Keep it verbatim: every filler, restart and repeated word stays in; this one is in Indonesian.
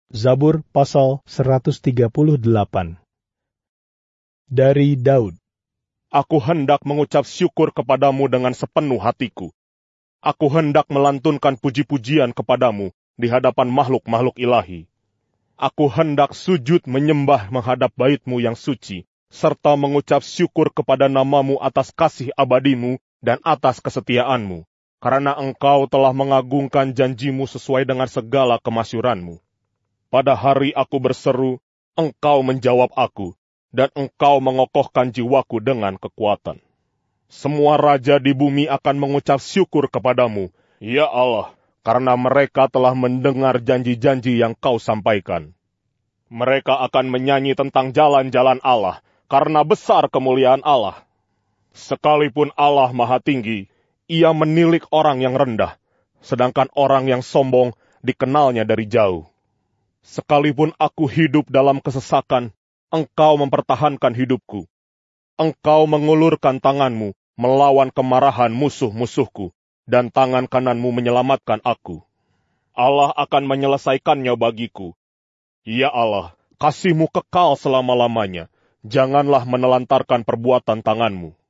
Zabur pasal seratus tiga puluh delapan. Dari Daud. Aku hendak mengucap syukur kepadamu dengan sepenuh hatiku. Aku hendak melantunkan puji-pujian kepadamu di hadapan makhluk-makhluk ilahi. Aku hendak sujud menyembah menghadap bait-Mu yang suci, serta mengucap syukur kepada namamu atas kasih abadimu dan atas kesetiaan-Mu, karena Engkau telah mengagungkan janji-Mu sesuai dengan segala kemasyuran-Mu. Pada hari aku berseru, Engkau menjawab aku, dan Engkau mengokohkan jiwaku dengan kekuatan. Semua raja di bumi akan mengucap syukur kepadamu, ya Allah, karena mereka telah mendengar janji-janji yang Kau sampaikan. Mereka akan menyanyi tentang jalan-jalan Allah, karena besar kemuliaan Allah. Sekalipun Allah Maha Tinggi, Ia menilik orang yang rendah, sedangkan orang yang sombong dikenalnya dari jauh. Sekalipun aku hidup dalam kesesakan, Engkau mempertahankan hidupku. Engkau mengulurkan tangan-Mu melawan kemarahan musuh-musuhku, dan tangan kanan-Mu menyelamatkan aku. Allah akan menyelesaikannya bagiku. Ya Allah, kasih-Mu kekal selama-lamanya. Janganlah menelantarkan perbuatan tangan-Mu.